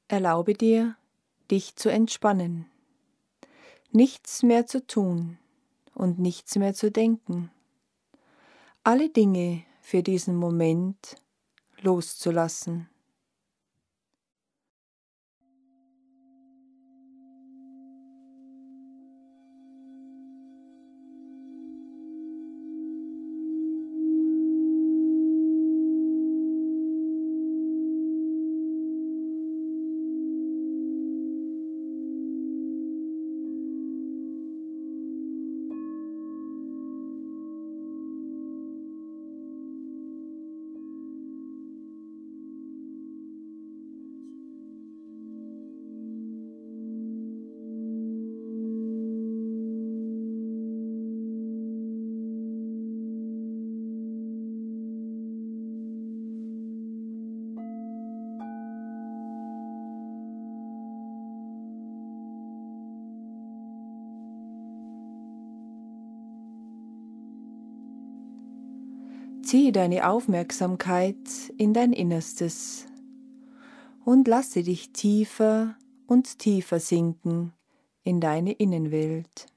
Erlaube dir, dich zu entspannen, nichts mehr zu tun und nichts mehr zu denken, alle Dinge für diesen Moment loszulassen. Ziehe deine Aufmerksamkeit in dein Innerstes und lasse dich tiefer und tiefer sinken in deine Innenwelt.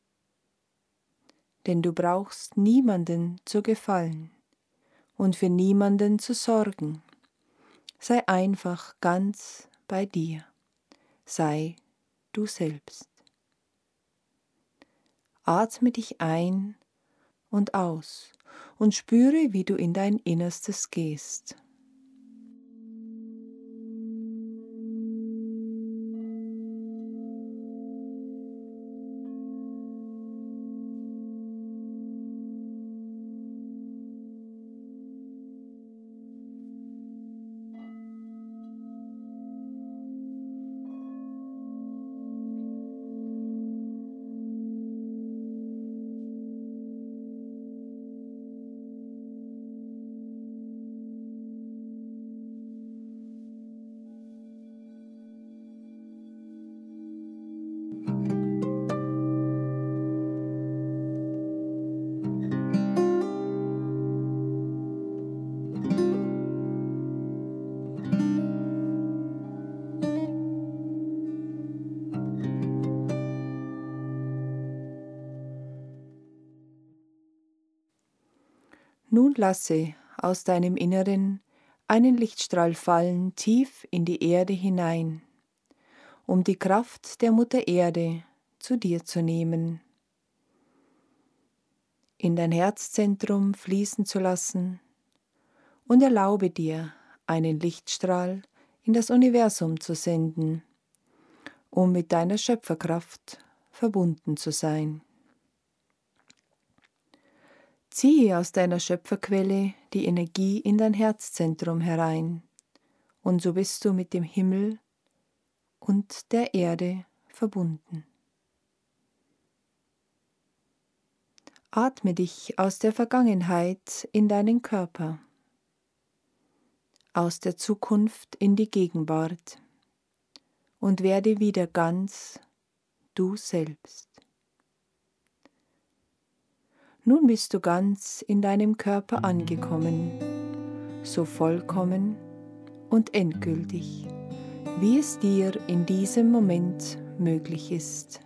Denn du brauchst niemanden zu gefallen und für niemanden zu sorgen. Sei einfach ganz bei dir. Sei du selbst. Atme dich ein und aus und spüre, wie du in dein Innerstes gehst. Nun lasse aus deinem Inneren einen Lichtstrahl fallen tief in die Erde hinein, um die Kraft der Mutter Erde zu dir zu nehmen, in dein Herzzentrum fließen zu lassen und erlaube dir, einen Lichtstrahl in das Universum zu senden, um mit deiner Schöpferkraft verbunden zu sein. Ziehe aus deiner Schöpferquelle die Energie in dein Herzzentrum herein, und so bist du mit dem Himmel und der Erde verbunden. Atme dich aus der Vergangenheit in deinen Körper, aus der Zukunft in die Gegenwart und werde wieder ganz du selbst. Nun bist du ganz in deinem Körper angekommen, so vollkommen und endgültig, wie es dir in diesem Moment möglich ist.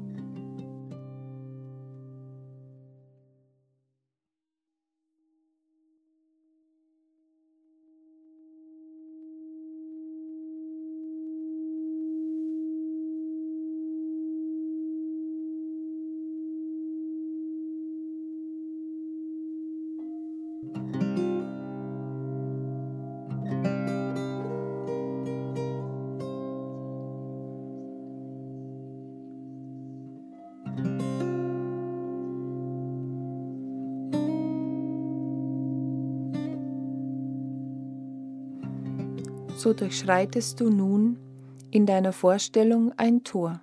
So durchschreitest du nun in deiner Vorstellung ein Tor.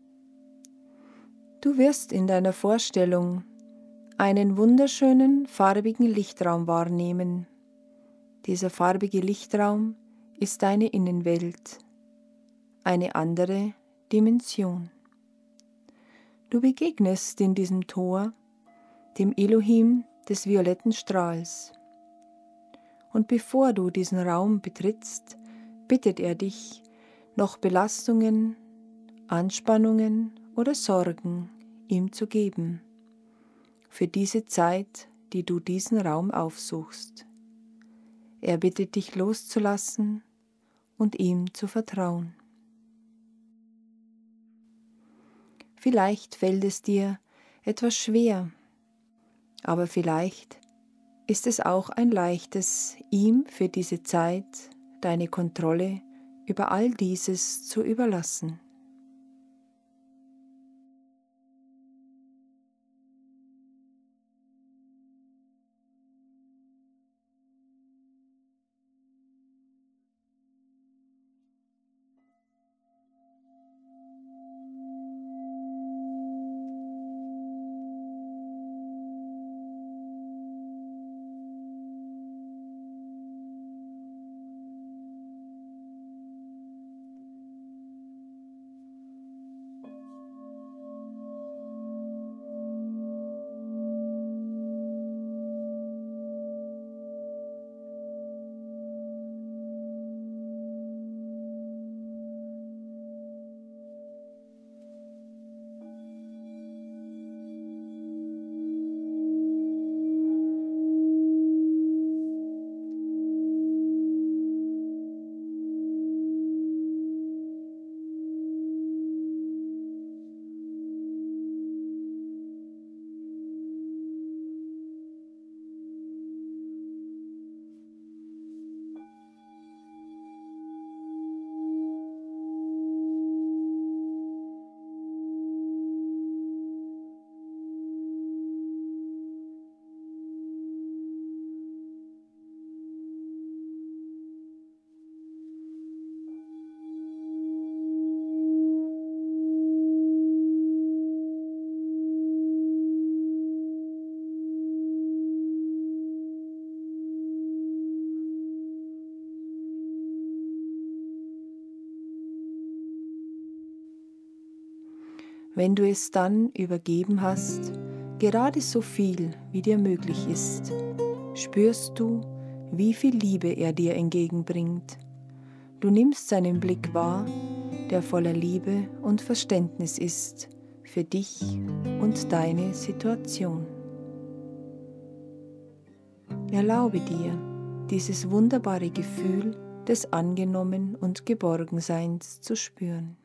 Du wirst in deiner Vorstellung einen wunderschönen, farbigen Lichtraum wahrnehmen. Dieser farbige Lichtraum ist deine Innenwelt, eine andere Dimension. Du begegnest in diesem Tor dem Elohim des violetten Strahls. Und bevor du diesen Raum betrittst, bittet er dich, noch Belastungen, Anspannungen oder Sorgen ihm zu geben, für diese Zeit, die du diesen Raum aufsuchst. Er bittet dich loszulassen und ihm zu vertrauen. Vielleicht fällt es dir etwas schwer, aber vielleicht ist es auch ein leichtes, ihm für diese Zeit deine Kontrolle über all dieses zu überlassen. Wenn du es dann übergeben hast, gerade so viel, wie dir möglich ist, spürst du, wie viel Liebe er dir entgegenbringt. Du nimmst seinen Blick wahr, der voller Liebe und Verständnis ist für dich und deine Situation. Erlaube dir, dieses wunderbare Gefühl des Angenommen- und Geborgenseins zu spüren.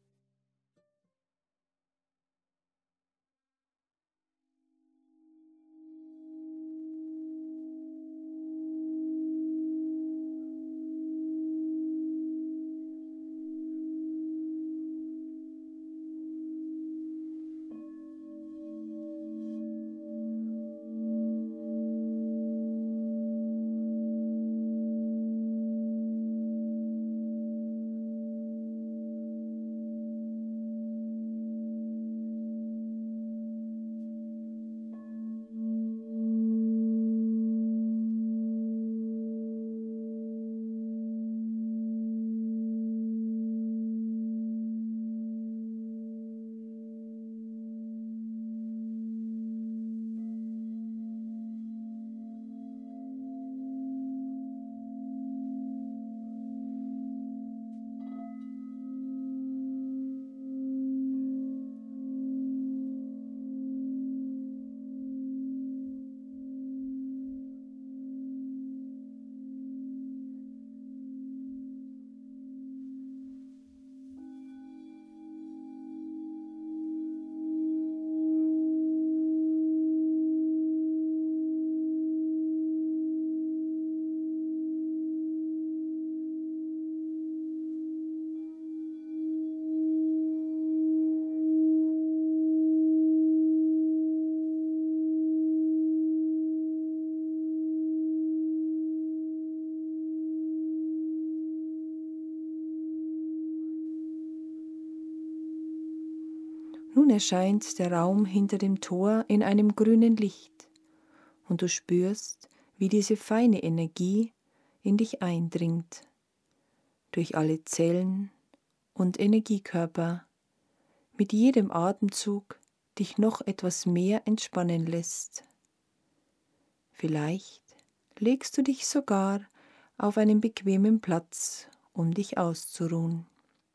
Nun erscheint der Raum hinter dem Tor in einem grünen Licht und du spürst, wie diese feine Energie in dich eindringt, durch alle Zellen und Energiekörper, mit jedem Atemzug dich noch etwas mehr entspannen lässt. Vielleicht legst du dich sogar auf einen bequemen Platz, um dich auszuruhen.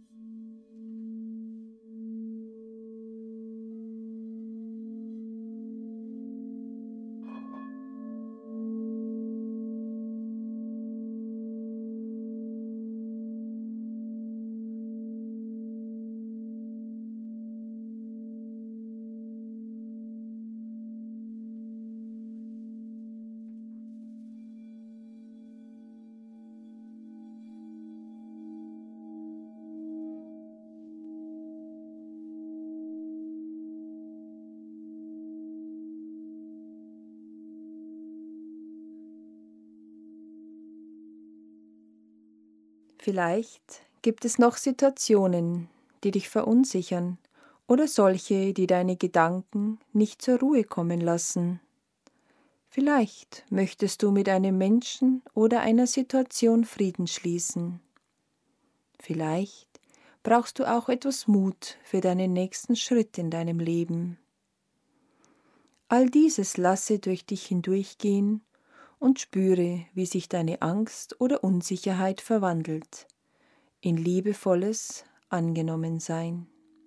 Vielleicht gibt es noch Situationen, die dich verunsichern oder solche, die deine Gedanken nicht zur Ruhe kommen lassen. Vielleicht möchtest du mit einem Menschen oder einer Situation Frieden schließen. Vielleicht brauchst du auch etwas Mut für deinen nächsten Schritt in deinem Leben. All dieses lasse durch dich hindurchgehen und spüre, wie sich deine Angst oder Unsicherheit verwandelt in liebevolles Angenommensein.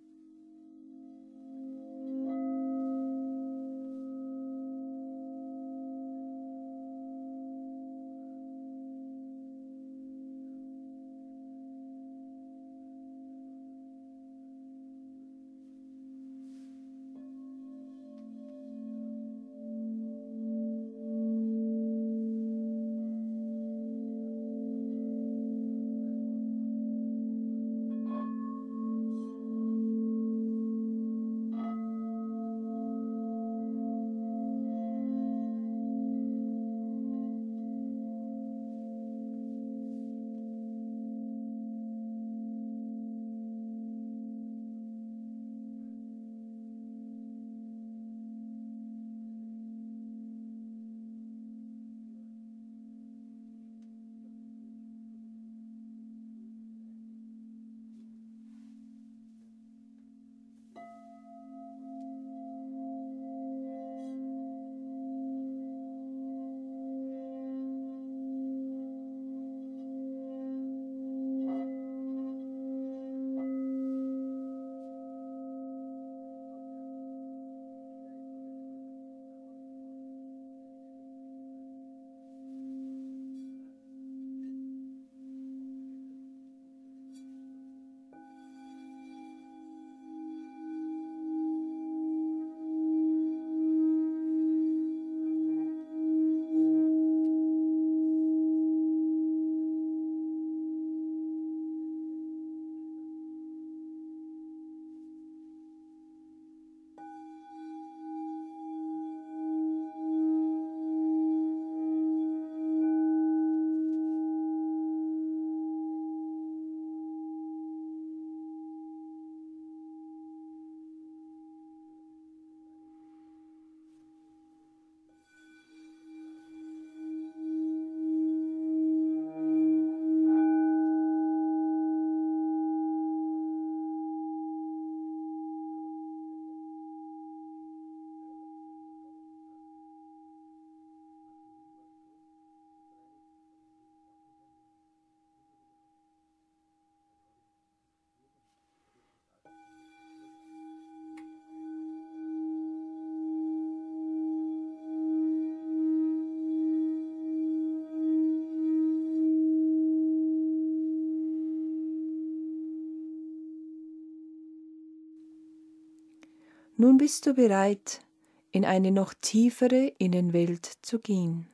Nun bist du bereit, in eine noch tiefere Innenwelt zu gehen.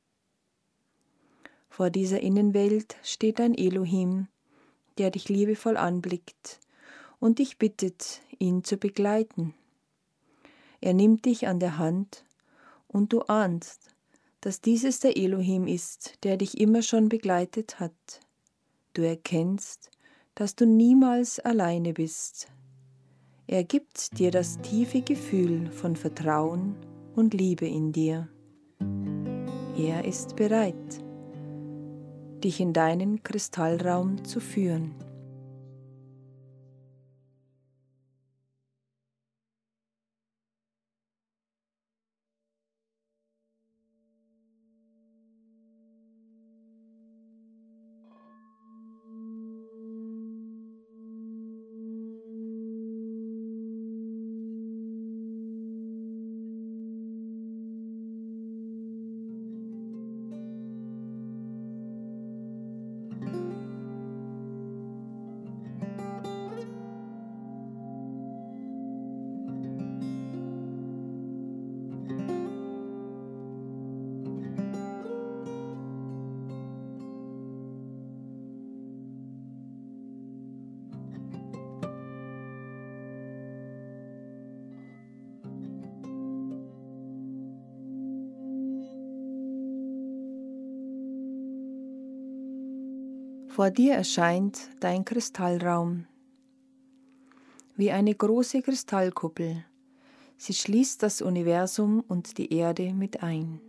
Vor dieser Innenwelt steht ein Elohim, der dich liebevoll anblickt und dich bittet, ihn zu begleiten. Er nimmt dich an der Hand und du ahnst, dass dieses der Elohim ist, der dich immer schon begleitet hat. Du erkennst, dass du niemals alleine bist. Er gibt dir das tiefe Gefühl von Vertrauen und Liebe in dir. Er ist bereit, dich in deinen Kristallraum zu führen. Vor dir erscheint dein Kristallraum, wie eine große Kristallkuppel. Sie schließt das Universum und die Erde mit ein.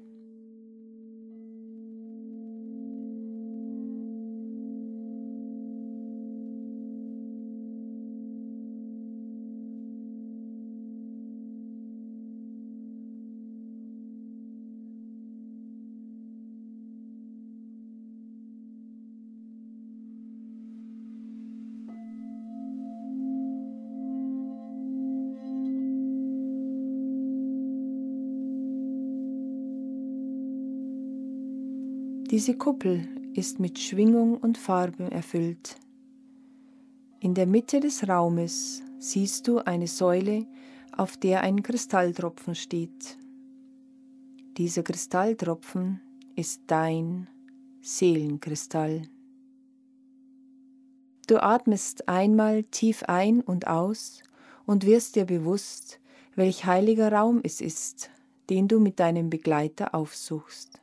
Diese Kuppel ist mit Schwingung und Farben erfüllt. In der Mitte des Raumes siehst du eine Säule, auf der ein Kristalltropfen steht. Dieser Kristalltropfen ist dein Seelenkristall. Du atmest einmal tief ein und aus und wirst dir bewusst, welch heiliger Raum es ist, den du mit deinem Begleiter aufsuchst.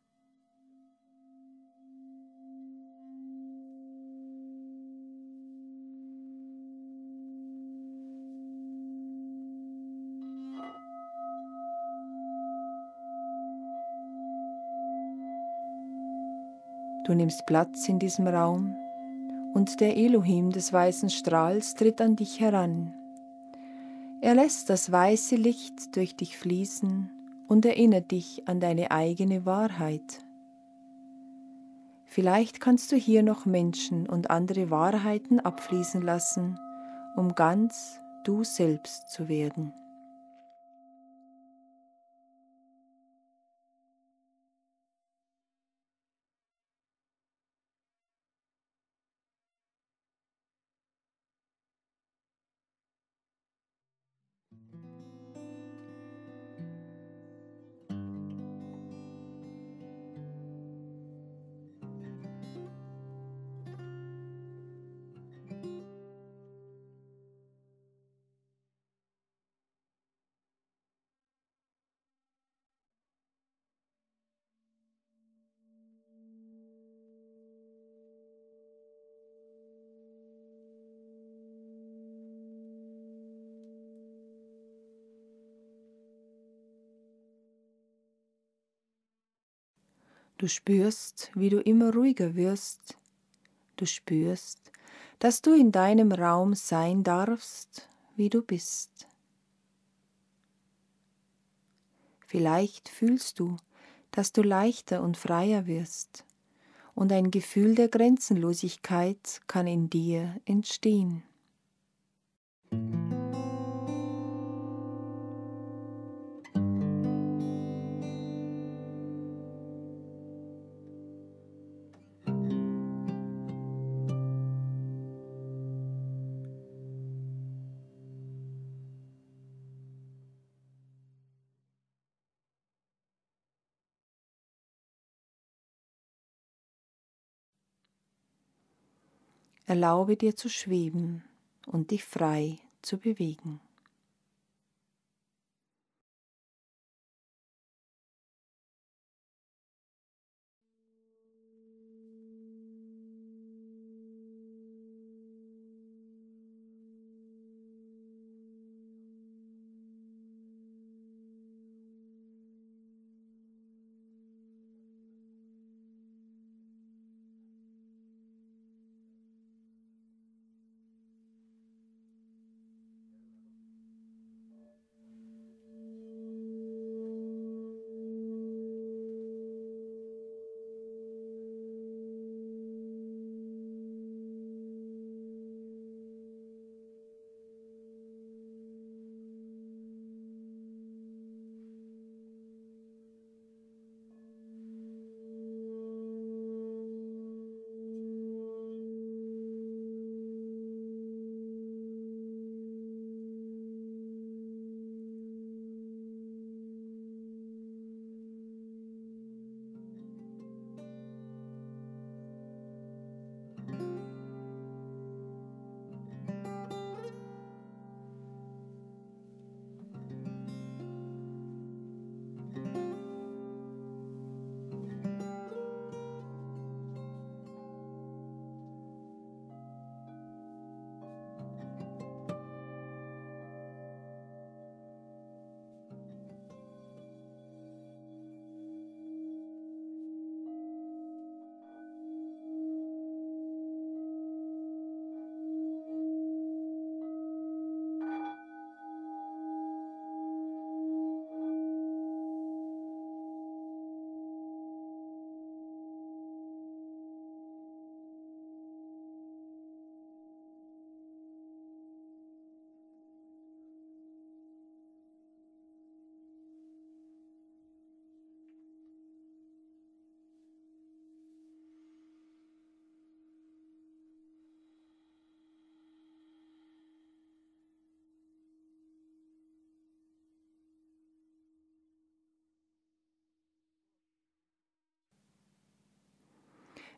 Du nimmst Platz in diesem Raum und der Elohim des weißen Strahls tritt an dich heran. Er lässt das weiße Licht durch dich fließen und erinnert dich an deine eigene Wahrheit. Vielleicht kannst du hier noch Menschen und andere Wahrheiten abfließen lassen, um ganz du selbst zu werden. Du spürst, wie du immer ruhiger wirst. Du spürst, dass du in deinem Raum sein darfst, wie du bist. Vielleicht fühlst du, dass du leichter und freier wirst, und ein Gefühl der Grenzenlosigkeit kann in dir entstehen. Erlaube dir zu schweben und dich frei zu bewegen.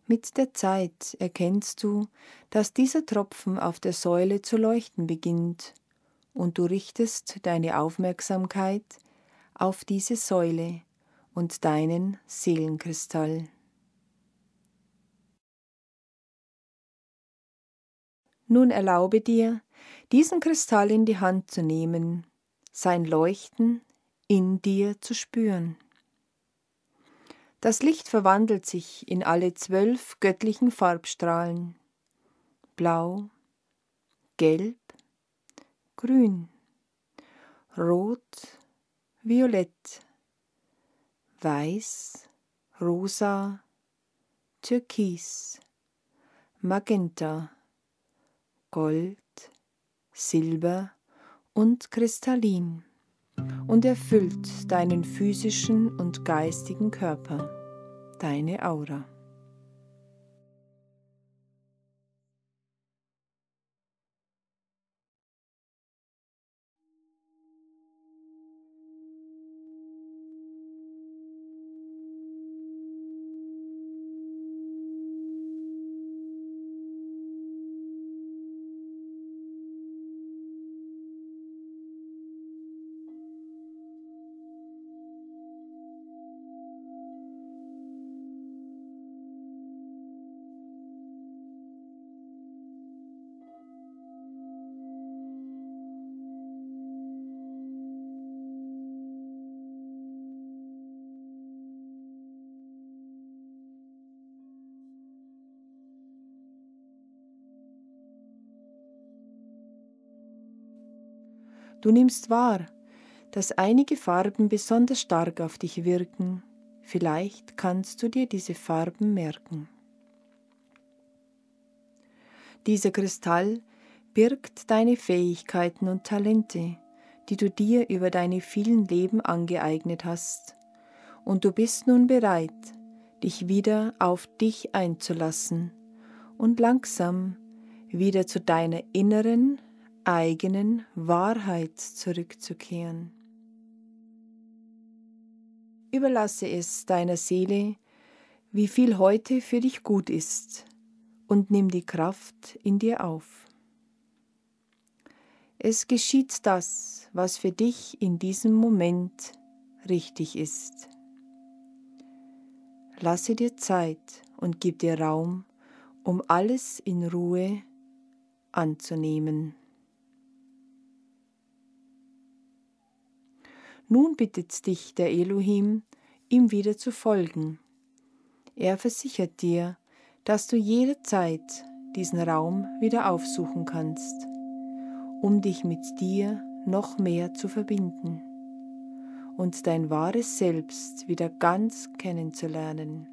Mit der Zeit erkennst du, dass dieser Tropfen auf der Säule zu leuchten beginnt, und du richtest deine Aufmerksamkeit auf diese Säule und deinen Seelenkristall. Nun erlaube dir, diesen Kristall in die Hand zu nehmen, sein Leuchten in dir zu spüren. Das Licht verwandelt sich in alle 12 göttlichen Farbstrahlen: Blau, Gelb, Grün, Rot, Violett, Weiß, Rosa, Türkis, Magenta, Gold, Silber und Kristallin und erfüllt deinen physischen und geistigen Körper, deine Aura. Du nimmst wahr, dass einige Farben besonders stark auf dich wirken. Vielleicht kannst du dir diese Farben merken. Dieser Kristall birgt deine Fähigkeiten und Talente, die du dir über deine vielen Leben angeeignet hast. Und du bist nun bereit, dich wieder auf dich einzulassen und langsam wieder zu deiner inneren, eigenen Wahrheit zurückzukehren. Überlasse es deiner Seele, wie viel heute für dich gut ist, und nimm die Kraft in dir auf. Es geschieht das, was für dich in diesem Moment richtig ist. Lasse dir Zeit und gib dir Raum, um alles in Ruhe anzunehmen. Nun bittet dich der Elohim, ihm wieder zu folgen. Er versichert dir, dass du jederzeit diesen Raum wieder aufsuchen kannst, um dich mit dir noch mehr zu verbinden und dein wahres Selbst wieder ganz kennenzulernen.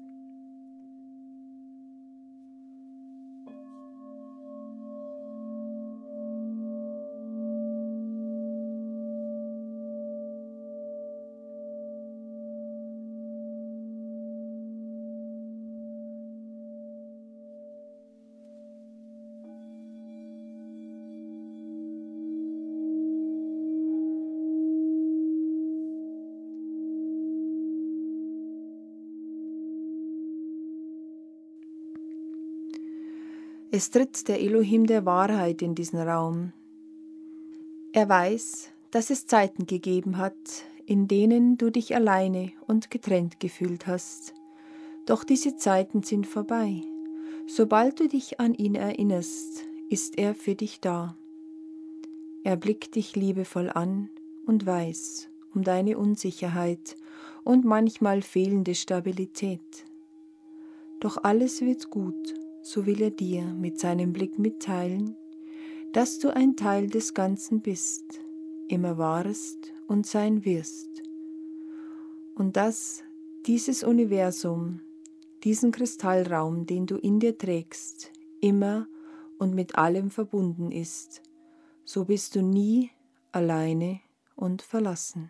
Es tritt der Elohim der Wahrheit in diesen Raum. Er weiß, dass es Zeiten gegeben hat, in denen du dich alleine und getrennt gefühlt hast. Doch diese Zeiten sind vorbei. Sobald du dich an ihn erinnerst, ist er für dich da. Er blickt dich liebevoll an und weiß um deine Unsicherheit und manchmal fehlende Stabilität. Doch alles wird gut, so will er dir mit seinem Blick mitteilen, dass du ein Teil des Ganzen bist, immer warst und sein wirst, und dass dieses Universum, diesen Kristallraum, den du in dir trägst, immer und mit allem verbunden ist. So bist du nie alleine und verlassen.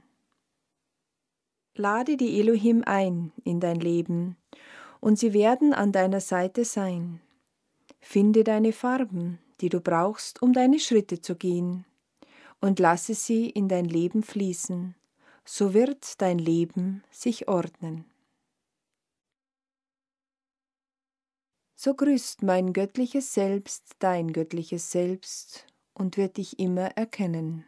Lade die Elohim ein in dein Leben, und sie werden an deiner Seite sein. Finde deine Farben, die du brauchst, um deine Schritte zu gehen, und lasse sie in dein Leben fließen. So wird dein Leben sich ordnen. So grüßt mein göttliches Selbst dein göttliches Selbst und wird dich immer erkennen.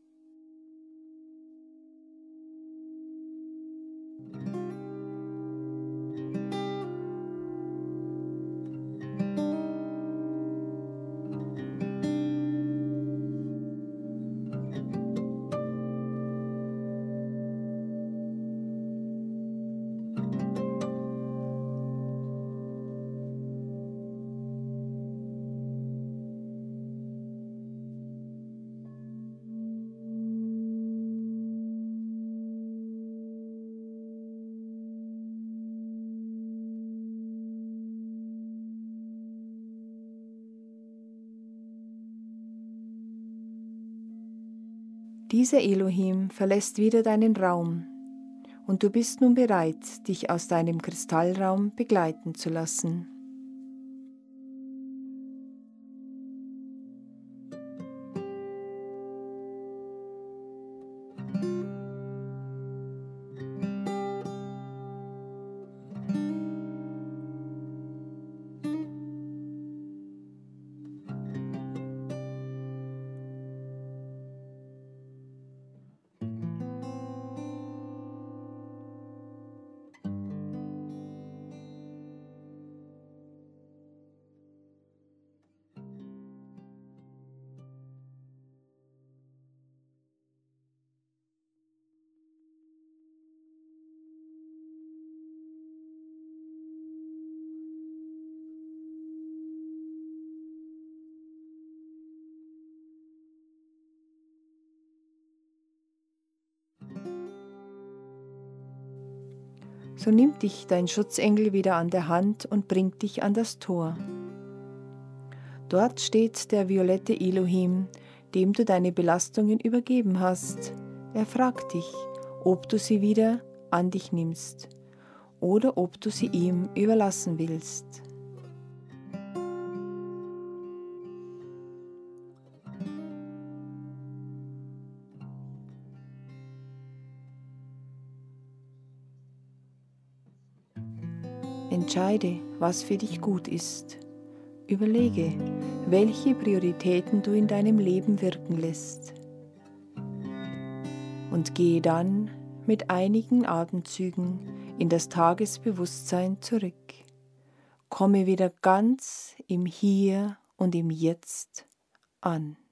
Dieser Elohim verlässt wieder deinen Raum und du bist nun bereit, dich aus deinem Kristallraum begleiten zu lassen. So nimmt dich dein Schutzengel wieder an der Hand und bringt dich an das Tor. Dort steht der violette Elohim, dem du deine Belastungen übergeben hast. Er fragt dich, ob du sie wieder an dich nimmst oder ob du sie ihm überlassen willst. Entscheide, was für dich gut ist. Überlege, welche Prioritäten du in deinem Leben wirken lässt. Und gehe dann mit einigen Atemzügen in das Tagesbewusstsein zurück. Komme wieder ganz im Hier und im Jetzt an.